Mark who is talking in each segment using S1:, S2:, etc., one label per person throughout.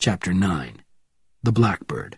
S1: Chapter 9. The Blackbird.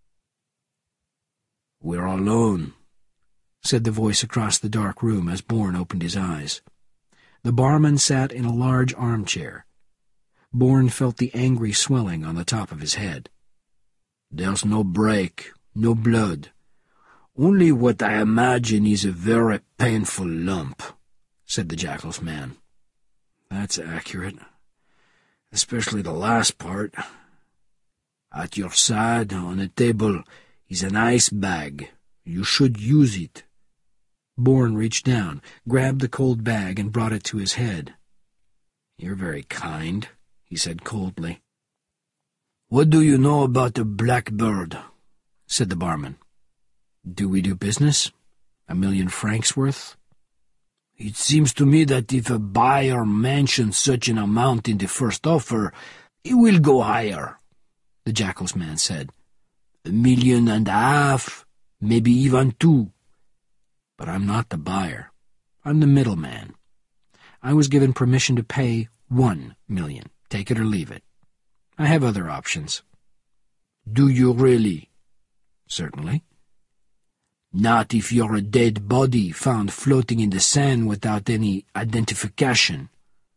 S1: "We're alone," said the voice across the dark room as Bourne opened his eyes. The barman sat in a large armchair. Bourne felt the angry swelling on the top of his head. "There's no break, no blood. Only what I imagine is a very painful lump," said the Jackal's man. "That's accurate. Especially the last part. At your side, on a table, is an ice bag. You should use it." Bourne reached down, grabbed the cold bag, and brought it to his head. "You're very kind," he said coldly. "What do you know about the Blackbird?" said the barman. "Do we do business? 1,000,000 francs worth?" "It seems to me that if a buyer mentions such an amount in the first offer, it will go higher," the Jackal's man said. 1.5 million, maybe even 2. "But I'm not the buyer. I'm the middleman. I was given permission to pay 1 million. Take it or leave it. I have other options." "Do you really?" "Certainly." "Not if you're a dead body found floating in the sand without any identification."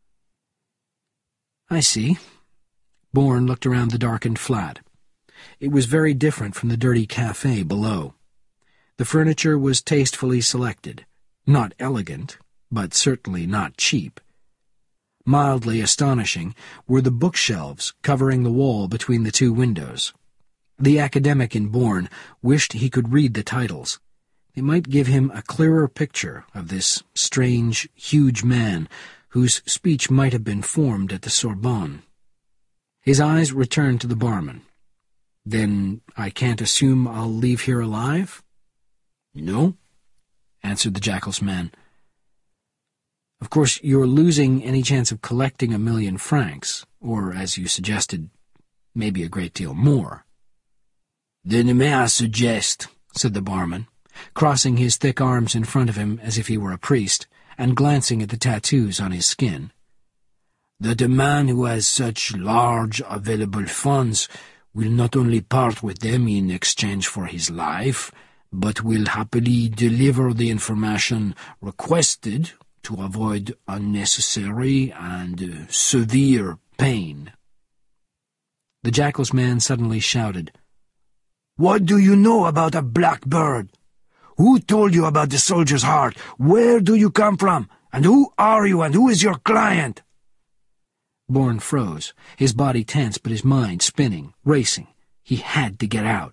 S1: "I see." Bourne looked around the darkened flat. It was very different from the dirty cafe below. The furniture was tastefully selected, not elegant, but certainly not cheap. Mildly astonishing were the bookshelves covering the wall between the two windows. The academic in Bourne wished he could read the titles. They might give him a clearer picture of this strange, huge man whose speech might have been formed at the Sorbonne. His eyes returned to the barman. "Then I can't assume I'll leave here alive?" "No," answered the Jackal's man. "Of course, you're losing any chance of collecting 1,000,000 francs, or, as you suggested, maybe a great deal more." "Then may I suggest," said the barman, crossing his thick arms in front of him as if he were a priest, and glancing at the tattoos on his skin, "that a man who has such large available funds will not only part with them in exchange for his life, but will happily deliver the information requested to avoid unnecessary and severe pain." The Jackal's man suddenly shouted, "What do you know about a Blackbird? Who told you about the Soldier's Heart? Where do you come from? And who are you, and who is your client?" Bourne froze, his body tense but his mind spinning, racing. He had to get out.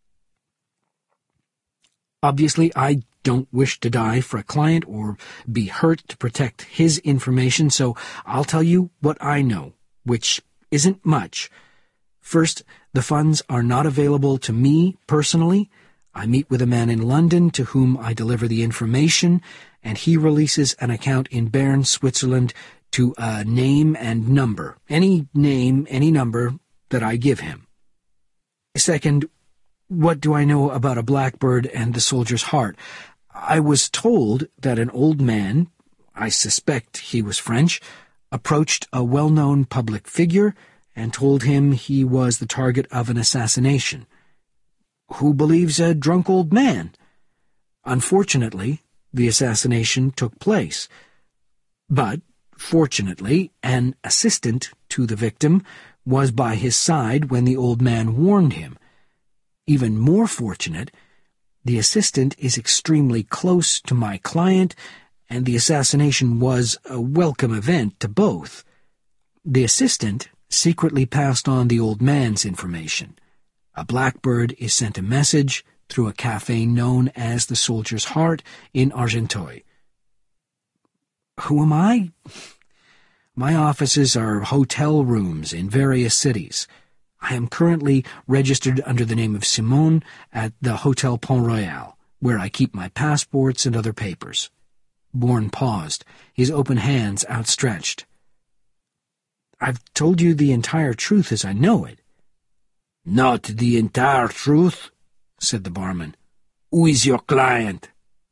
S1: "Obviously, I don't wish to die for a client or be hurt to protect his information, so I'll tell you what I know, which isn't much. First, the funds are not available to me personally. I meet with a man in London to whom I deliver the information, and he releases an account in Bern, Switzerland, to a name and number, any name, any number that I give him. Second, what do I know about a Blackbird and the Soldier's Heart? I was told that an old man, I suspect he was French, approached a well-known public figure and told him he was the target of an assassination. Who believes a drunk old man? Unfortunately, the assassination took place. But, fortunately, an assistant to the victim was by his side when the old man warned him. Even more fortunate, the assistant is extremely close to my client, and the assassination was a welcome event to both. The assistant secretly passed on the old man's information. A Blackbird is sent a message through a cafe known as the Soldier's Heart in Argenteuil. Who am I? My offices are hotel rooms in various cities. I am currently registered under the name of Simon at the Hotel Pont Royal, where I keep my passports and other papers. Bourne paused, his open hands outstretched. I've told you the entire truth as I know it. Not the entire truth, said the barman. Who is your client?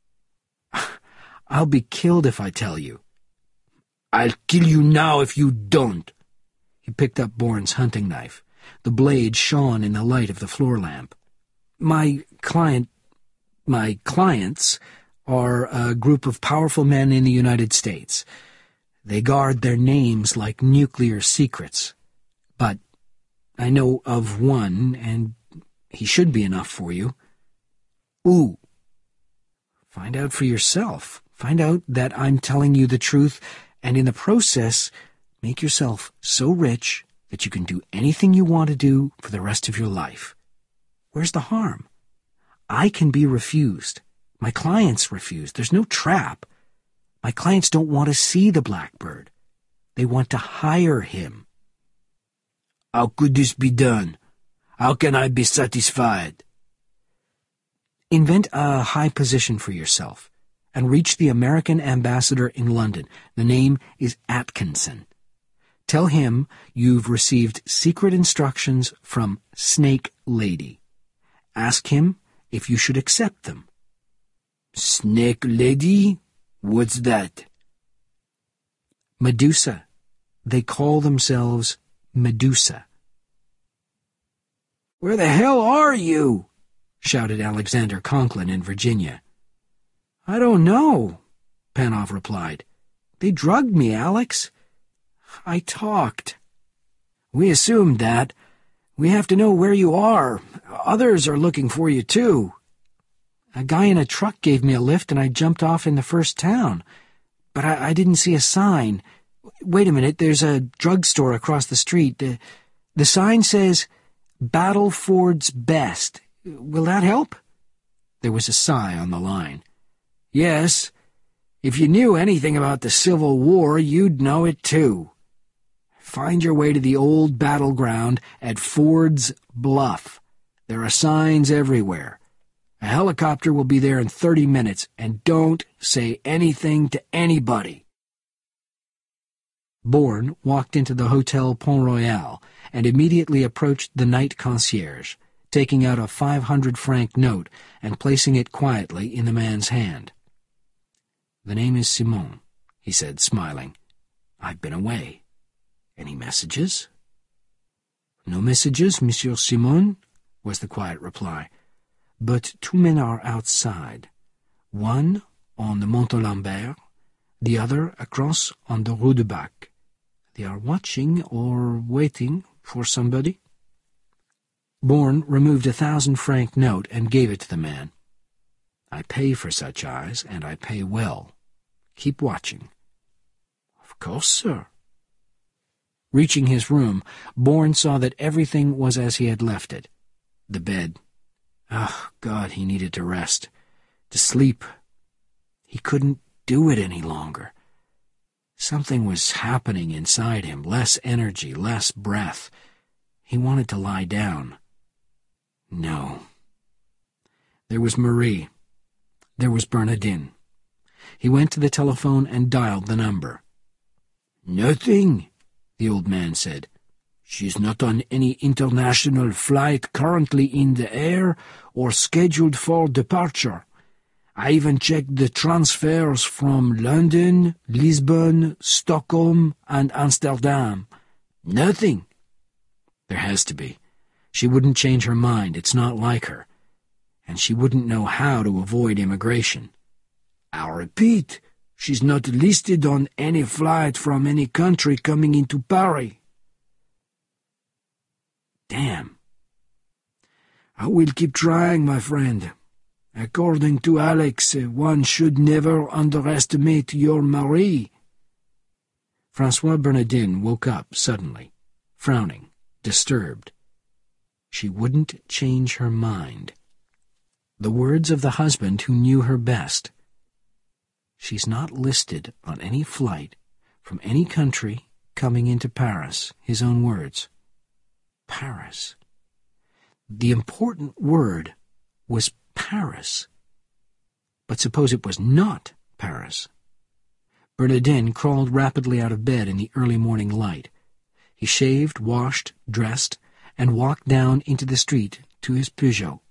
S1: I'll be killed if I tell you. I'll kill you now if you don't. He picked up Bourne's hunting knife. The blade shone in the light of the floor lamp. My clients are a group of powerful men in the United States. They guard their names like nuclear secrets. But I know of one, and he should be enough for you. Ooh. Find out for yourself. Find out that I'm telling you the truth, and in the process, make yourself so rich that you can do anything you want to do for the rest of your life. Where's the harm? I can be refused. My clients refuse. There's no trap. My clients don't want to see the blackbird. They want to hire him. How could this be done? How can I be satisfied? Invent a high position for yourself and reach the American ambassador in London. The name is Atkinson. Tell him you've received secret instructions from Snake Lady. Ask him if you should accept them. Snake Lady? What's that? Medusa. They call themselves Medusa. Where the hell are you? Shouted Alexander Conklin in Virginia. I don't know, Panov replied. They drugged me, Alex. I talked. We assumed that. We have to know where you are. Others are looking for you, too. A guy in a truck gave me a lift, and I jumped off in the first town. But I didn't see a sign. Wait a minute, there's a drugstore across the street. The sign says, Battleford's Best. Will that help? There was a sigh on the line. Yes. If you knew anything about the Civil War, you'd know it, too. Find your way to the old battleground at Ford's Bluff. There are signs everywhere. A helicopter will be there in 30 minutes, and don't say anything to anybody. Bourne walked into the Hotel Pont Royal and immediately approached the night concierge, taking out a 500-franc note and placing it quietly in the man's hand. The name is Simon, he said, smiling. I've been away. Any messages? No messages, Monsieur Simon, was the quiet reply. But 2 men are outside. One on the Montalembert, the other across on the Rue du Bac. They are watching or waiting for somebody. Bourne removed a 1,000-franc note and gave it to the man. I pay for such eyes, and I pay well. Keep watching. Of course, sir. Reaching his room, Bourne saw that everything was as he had left it. The bed. Oh, God, he needed to rest. To sleep. He couldn't do it any longer. Something was happening inside him, less energy, less breath. He wanted to lie down. No. There was Marie. There was Bernardine. He went to the telephone and dialed the number. Nothing, the old man said. She's not on any international flight currently in the air or scheduled for departure. I even checked the transfers from London, Lisbon, Stockholm, and Amsterdam. Nothing. There has to be. She wouldn't change her mind. It's not like her. And she wouldn't know how to avoid immigration. I repeat, she's not listed on any flight from any country coming into Paris. Damn. I will keep trying, my friend. According to Alex, one should never underestimate your Marie. François Bernardin woke up suddenly, frowning, disturbed. She wouldn't change her mind. The words of the husband who knew her best. She's not listed on any flight from any country coming into Paris, his own words. Paris. The important word was Paris. But suppose it was not Paris? Bernardin crawled rapidly out of bed in the early morning light. He shaved, washed, dressed, and walked down into the street to his Peugeot.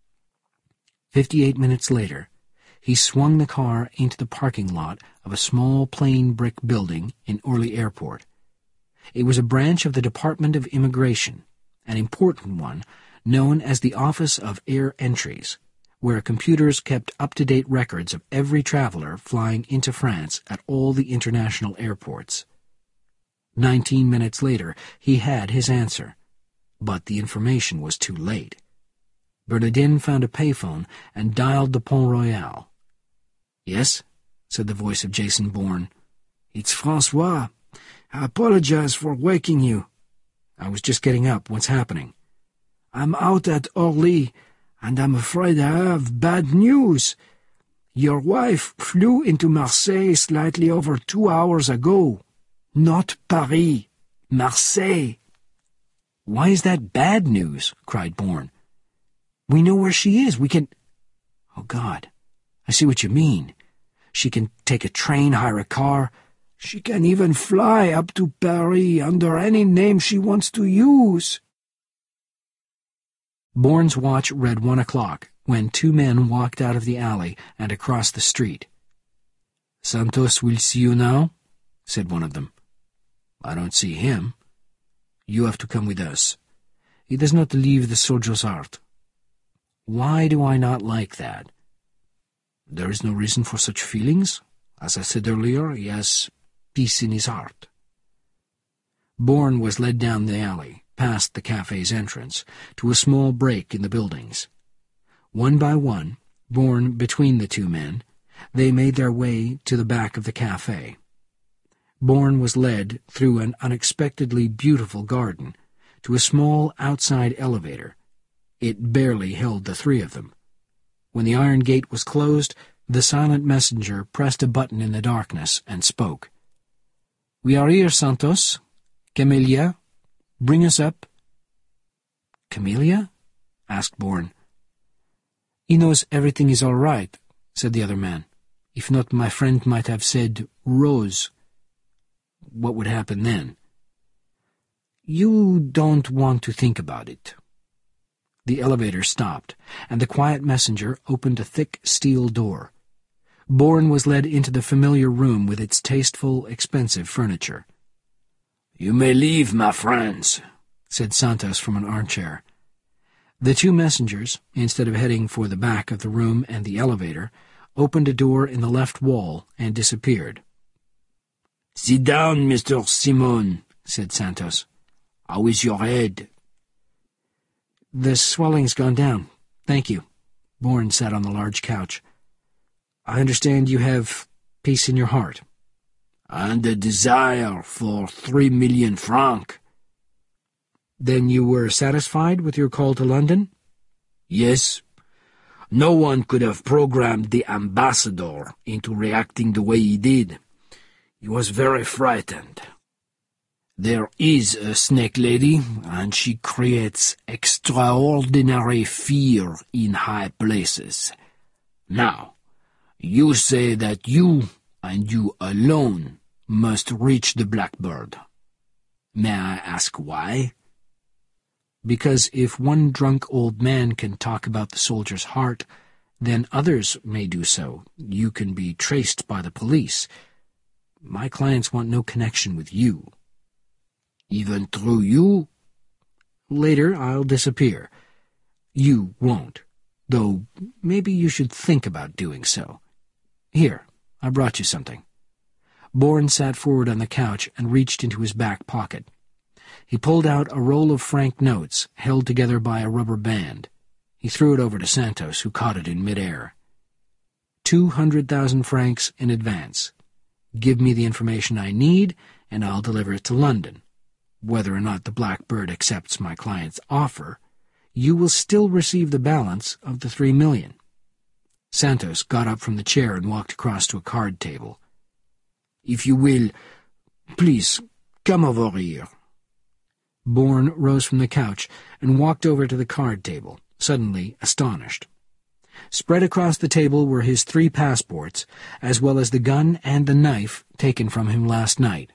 S1: 58 minutes later, he swung the car into the parking lot of a small plain brick building in Orly Airport. It was a branch of the Department of Immigration, an important one, known as the Office of Air Entries, where computers kept up-to-date records of every traveler flying into France at all the international airports. 19 minutes later, he had his answer, but the information was too late. Bernardin found a payphone and dialed the Pont Royal. "Yes?" said the voice of Jason Bourne. "It's Francois. I apologize for waking you." "I was just getting up. What's happening?" "I'm out at Orly, and I'm afraid I have bad news. Your wife flew into Marseille slightly over 2 hours ago. Not Paris, Marseille." "Why is that bad news?" cried Bourne. "We know where she is. We can—" "Oh, God, I see what you mean. She can take a train, hire a car. She can even fly up to Paris under any name she wants to use." Bourne's watch read 1 o'clock when 2 men walked out of the alley and across the street. "Santos will see you now," said one of them. "I don't see him." "You have to come with us. He does not leave the soldier's heart." "Why do I not like that?" "There is no reason for such feelings. As I said earlier, he has peace in his heart." Bourne was led down the alley, past the cafe's entrance, to a small break in the buildings. One by one, borne between the 2 men, they made their way to the back of the cafe. Bourne was led through an unexpectedly beautiful garden to a small outside elevator. It barely held the 3 of them. When the iron gate was closed, the silent messenger pressed a button in the darkness and spoke. "We are here, Santos. Camellia. Bring us up." "Camellia?" asked Bourne. "He knows everything is all right," said the other man. "If not, my friend might have said Rose." "What would happen then?" "You don't want to think about it." The elevator stopped, and the quiet messenger opened a thick steel door. Bourne was led into the familiar room with its tasteful, expensive furniture. "You may leave, my friends," said Santos from an armchair. The 2 messengers, instead of heading for the back of the room and the elevator, opened a door in the left wall and disappeared. "Sit down, Mr. Simon," said Santos. "How is your head?" "The swelling's gone down. Thank you." Bourne sat on the large couch. "I understand you have peace in your heart." "And a desire for 3 million francs. "Then you were satisfied with your call to London?" "Yes. No one could have programmed the ambassador into reacting the way he did. He was very frightened. There is a snake lady, and she creates extraordinary fear in high places. Now, you say that you, and you alone, must reach the Blackbird. May I ask why?" "Because if one drunk old man can talk about the soldier's heart, then others may do so. You can be traced by the police. My clients want no connection with you." "Even through you?" "Later I'll disappear. You won't, though maybe you should think about doing so. Here, I brought you something." Bourne sat forward on the couch and reached into his back pocket. He pulled out a roll of franc notes held together by a rubber band. He threw it over to Santos, who caught it in mid-air. 200,000 francs in advance. Give me the information I need, and I'll deliver it to London. Whether or not the Blackbird accepts my client's offer, you will still receive the balance of the 3 million. Santos got up from the chair and walked across to a card table. "If you will, please, come over here." Bourne rose from the couch and walked over to the card table, suddenly astonished. Spread across the table were his 3 passports, as well as the gun and the knife taken from him last night.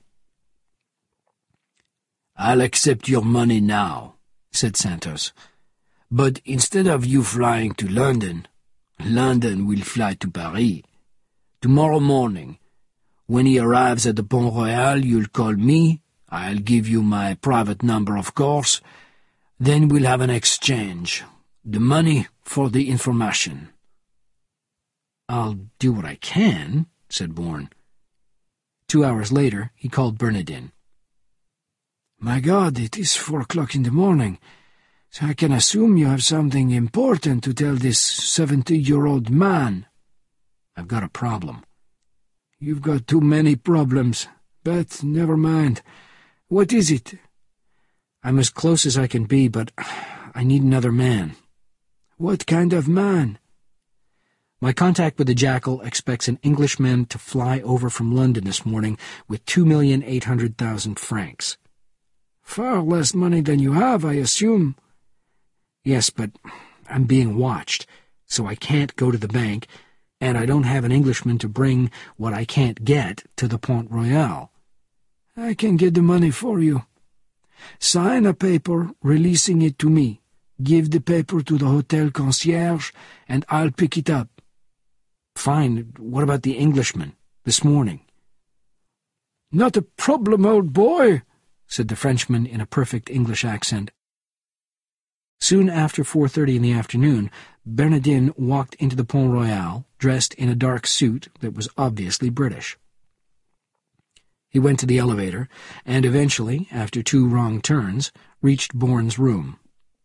S1: "I'll accept your money now," said Santos. "But instead of you flying to London, London will fly to Paris. Tomorrow morning, when he arrives at the Pont Royal, you'll call me. I'll give you my private number, of course. Then we'll have an exchange. The money for the information. I'll do what I can, said Bourne. 2 hours later, he called Bernardin. My God, it is 4 o'clock in the morning, so I can assume you have something important to tell this 70-year-old man. I've got a problem. You've got too many problems, but never mind. What is it? I'm as close as I can be, but I need another man. What kind of man? My contact with the Jackal expects an Englishman to fly over from London this morning with 2,800,000 francs. Far less money than you have, I assume. Yes, but I'm being watched, so I can't go to the bank, and I don't have an Englishman to bring what I can't get to the Pont Royal. I can get the money for you. Sign a paper releasing it to me. Give the paper to the hotel concierge, and I'll pick it up. Fine. What about the Englishman, this morning? Not a problem, old boy, said the Frenchman in a perfect English accent. Soon after 4:30 in the afternoon, Bernardin walked into the Pont Royal, dressed in a dark suit that was obviously British. He went to the elevator, and eventually, after 2 wrong turns, reached Bourne's room.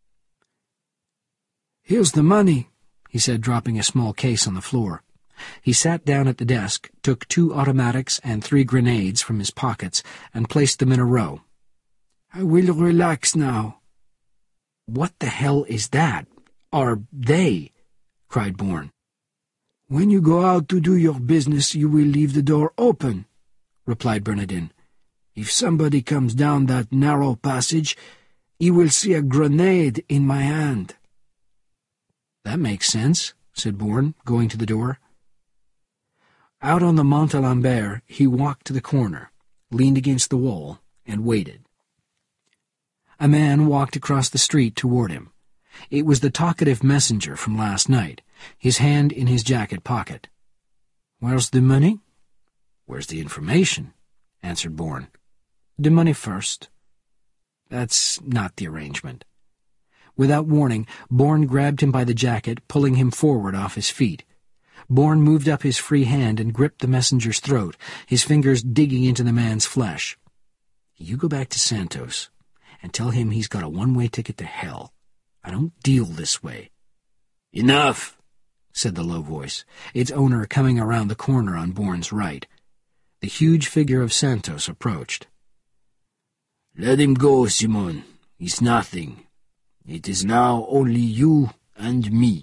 S1: Here's the money, he said, dropping a small case on the floor. He sat down at the desk, took 2 automatics and 3 grenades from his pockets, and placed them in a row. I will relax now. What the hell is that? Are they? Cried Bourne. When you go out to do your business, you will leave the door open, replied Bernardin. If somebody comes down that narrow passage, he will see a grenade in my hand. That makes sense, said Bourne, going to the door. Out on the Montalembert, he walked to the corner, leaned against the wall, and waited. A man walked across the street toward him. It was the talkative messenger from last night, his hand in his jacket pocket. Where's the money? Where's the information? Answered Bourne. The money first. That's not the arrangement. Without warning, Bourne grabbed him by the jacket, pulling him forward off his feet. Bourne moved up his free hand and gripped the messenger's throat, his fingers digging into the man's flesh. You go back to Santos and tell him he's got a one-way ticket to hell. I don't deal this way. Enough, said the low voice, its owner coming around the corner on Bourne's right. The huge figure of Santos approached. Let him go, Simon. He's nothing. It is now only you and me.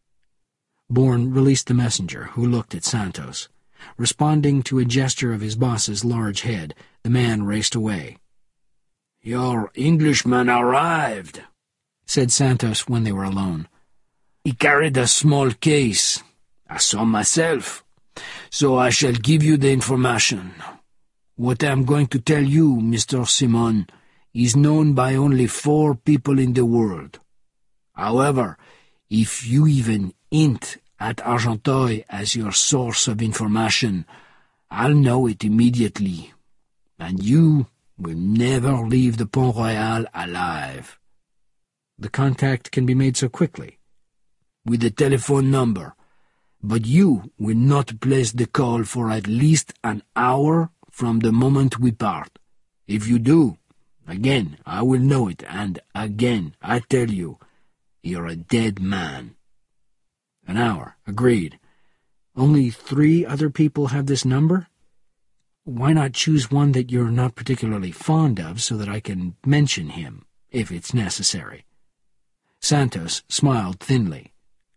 S1: Bourne released the messenger, who looked at Santos. Responding to a gesture of his boss's large head, the man raced away. Your Englishman arrived, said Santos when they were alone. He carried a small case. I saw myself. So I shall give you the information. What I am going to tell you, Mr. Simon, is known by only 4 people in the world. However, if you even hint at Argenteuil as your source of information, I'll know it immediately, and you will never leave the Pont Royal alive. The contact can be made so quickly. With a telephone number, but you will not place the call for at least an hour from the moment we part. If you do, again I will know it, and again I tell you, you're a dead man. An hour, agreed. Only 3 other people have this number? Why not choose one that you're not particularly fond of so that I can mention him, if it's necessary? Santos smiled thinly.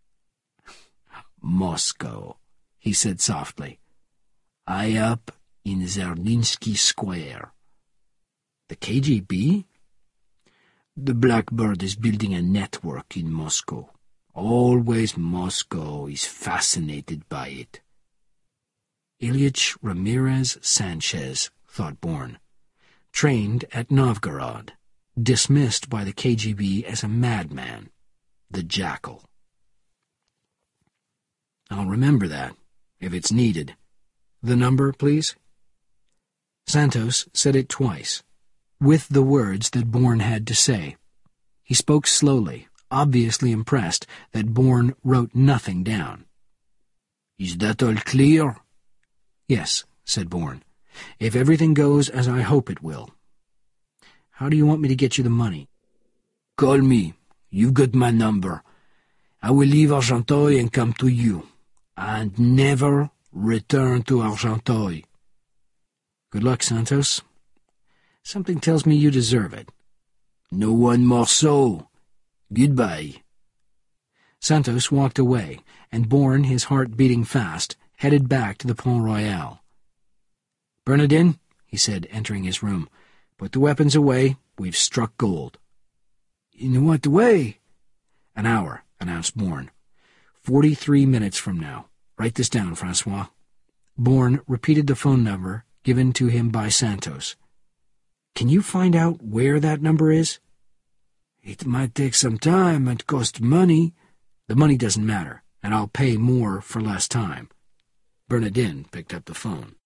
S1: Moscow, he said softly. High up in Zerninsky Square. The KGB? The Blackbird is building a network in Moscow. Always Moscow is fascinated by it. Ilyich Ramirez Sanchez, thought Bourne. Trained at Novgorod. Dismissed by the KGB as a madman. The Jackal. I'll remember that, if it's needed. The number, please? Santos said it twice, with the words that Bourne had to say. He spoke slowly, obviously impressed that Bourne wrote nothing down. "Is that all clear?" "Yes," said Bourne. "If everything goes as I hope it will. How do you want me to get you the money?" "Call me. You've got my number. I will leave Argenteuil and come to you, and never return to Argenteuil." "Good luck, Santos. Something tells me you deserve it." "No one more so. Goodbye." Santos walked away, and Bourne, his heart beating fast, headed back to the Pont Royal. "Bernardin," he said, entering his room, "put the weapons away. We've struck gold." "In what way?" "An hour," announced Bourne. 43 minutes from now. Write this down, Francois." Bourne repeated the phone number given to him by Santos. "Can you find out where that number is?" "It might take some time and cost money." "The money doesn't matter, and I'll pay more for less time." Bernardin picked up the phone.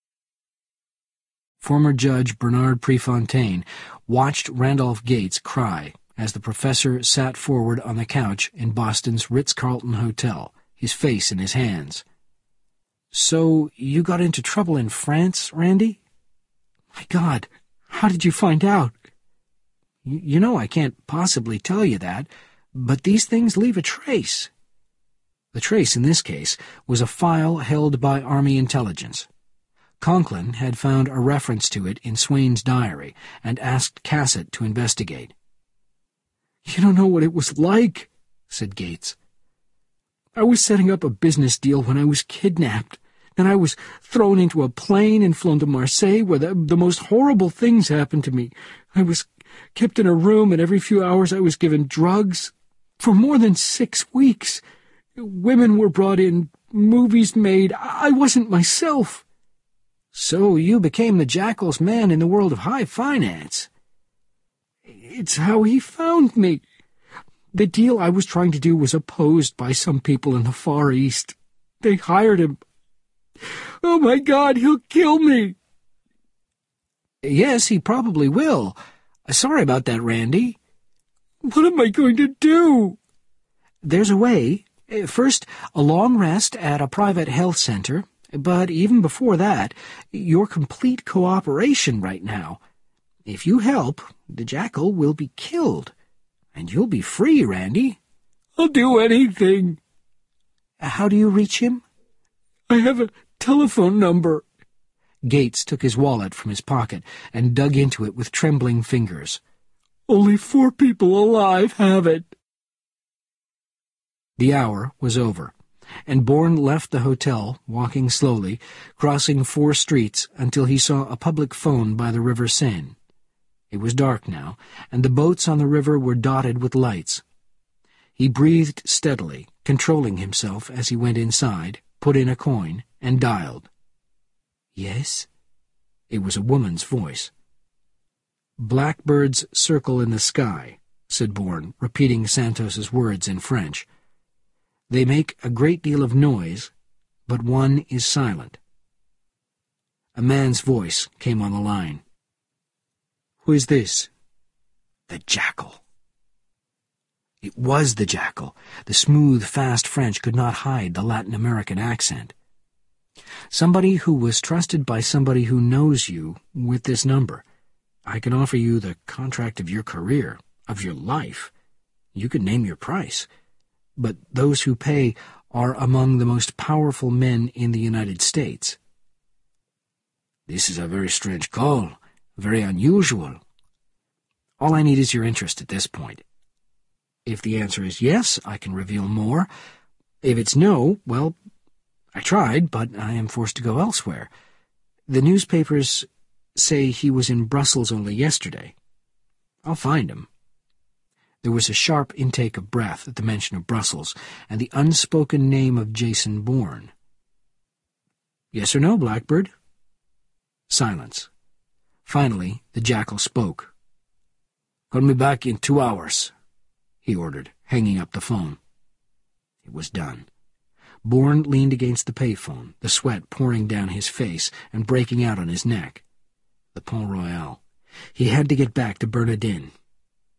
S1: Former Judge Bernard Prefontaine watched Randolph Gates cry as the professor sat forward on the couch in Boston's Ritz-Carlton Hotel, his face in his hands. "So you got into trouble in France, Randy?" "My God, how did you find out?" You know I can't possibly tell you that, but these things leave a trace." The trace in this case was a file held by Army intelligence. Conklin had found a reference to it in Swain's diary and asked Cassett to investigate. "You don't know what it was like," said Gates. "I was setting up a business deal when I was kidnapped. Then I was thrown into a plane and flown to Marseille, where the most horrible things happened to me. I was kept in a room, and every few hours I was given drugs. For more than 6 weeks. Women were brought in, movies made. I wasn't myself." "So you became the Jackal's man in the world of high finance." "It's how he found me. The deal I was trying to do was opposed by some people in the Far East. They hired him. Oh, my God, he'll kill me." "Yes, he probably will. Sorry about that, Randy." "What am I going to do?" "There's a way. First, a long rest at a private health center. But even before that, your complete cooperation right now. If you help, the Jackal will be killed. And you'll be free, Randy." "I'll do anything." "How do you reach him?" "I have a telephone number." Gates took his wallet from his pocket and dug into it with trembling fingers. "Only 4 people alive have it." The hour was over, and Bourne left the hotel, walking slowly, crossing 4 streets until he saw a public phone by the River Seine. It was dark now, and the boats on the river were dotted with lights. He breathed steadily, controlling himself as he went inside, put in a coin, and dialed. "Yes?" It was a woman's voice. "Blackbirds circle in the sky," said Bourne, repeating Santos's words in French. "They make a great deal of noise, but one is silent." A man's voice came on the line. "Who is this?" "The Jackal." It was the Jackal. The smooth, fast French could not hide the Latin American accent. "Somebody who was trusted by somebody who knows you with this number. I can offer you the contract of your career, of your life. You can name your price. But those who pay are among the most powerful men in the United States." "This is a very strange call, very unusual." "All I need is your interest at this point. If the answer is yes, I can reveal more. If it's no, well, I tried, but I am forced to go elsewhere. The newspapers say he was in Brussels only yesterday. I'll find him." There was a sharp intake of breath at the mention of Brussels and the unspoken name of Jason Bourne. "Yes or no, Blackbird?" Silence. Finally, the Jackal spoke. "Call me back in 2 hours," he ordered, hanging up the phone. It was done. Bourne leaned against the payphone, the sweat pouring down his face and breaking out on his neck. The Pont Royal. He had to get back to Bernardin.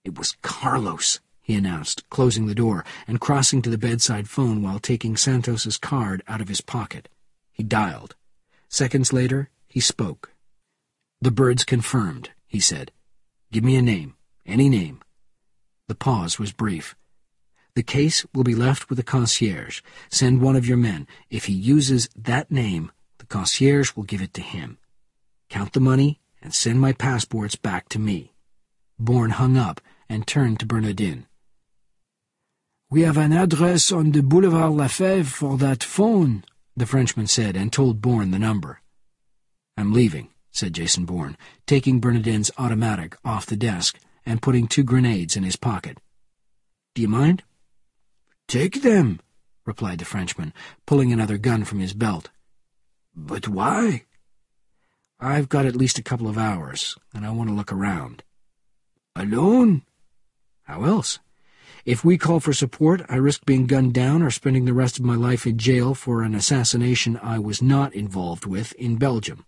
S1: "It was Carlos," he announced, closing the door and crossing to the bedside phone while taking Santos's card out of his pocket. He dialed. Seconds later, he spoke. "The Birds confirmed," he said. "Give me a name. Any name." The pause was brief. "The case will be left with the concierge. Send one of your men. If he uses that name, the concierge will give it to him. Count the money and send my passports back to me." Bourne hung up and turned to Bernardin. "We have an address on the Boulevard Lafèvre for that phone," the Frenchman said, and told Bourne the number. "I'm leaving," said Jason Bourne, taking Bernardin's automatic off the desk and putting 2 grenades in his pocket. "Do you mind?" "Take them," replied the Frenchman, pulling another gun from his belt. "But why?" "I've got at least a couple of hours, and I want to look around." "Alone?" "How else? If we call for support, I risk being gunned down or spending the rest of my life in jail for an assassination I was not involved with in Belgium."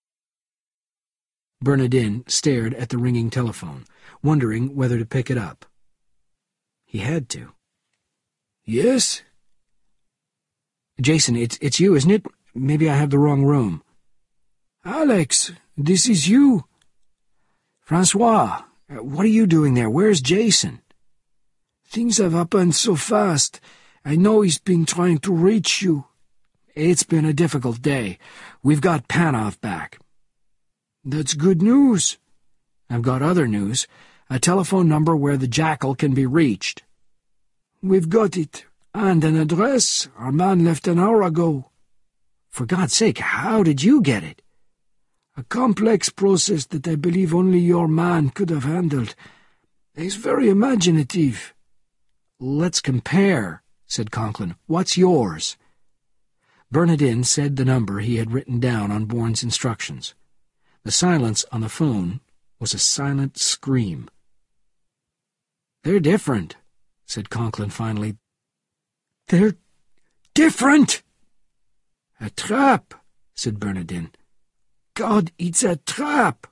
S1: Bernardin stared at the ringing telephone, wondering whether to pick it up. He had to. "Yes?" "Jason, it's you, isn't it? Maybe I have the wrong room." "Alex, this is you." "Francois, what are you doing there? Where's Jason?" "Things have happened so fast. I know he's been trying to reach you." "It's been a difficult day. We've got Panov back." "That's good news." "I've got other news. A telephone number where the Jackal can be reached." "We've got it. And an address. Our man left an hour ago." "For God's sake, how did you get it?" "A complex process that I believe only your man could have handled. He's very imaginative." "Let's compare," said Conklin. "What's yours?" Bernardin said the number he had written down on Bourne's instructions. The silence on the phone was a silent scream. "They're different," said Conklin finally. "They're different!" "A trap," said Bernardin. "God, it's a trap!"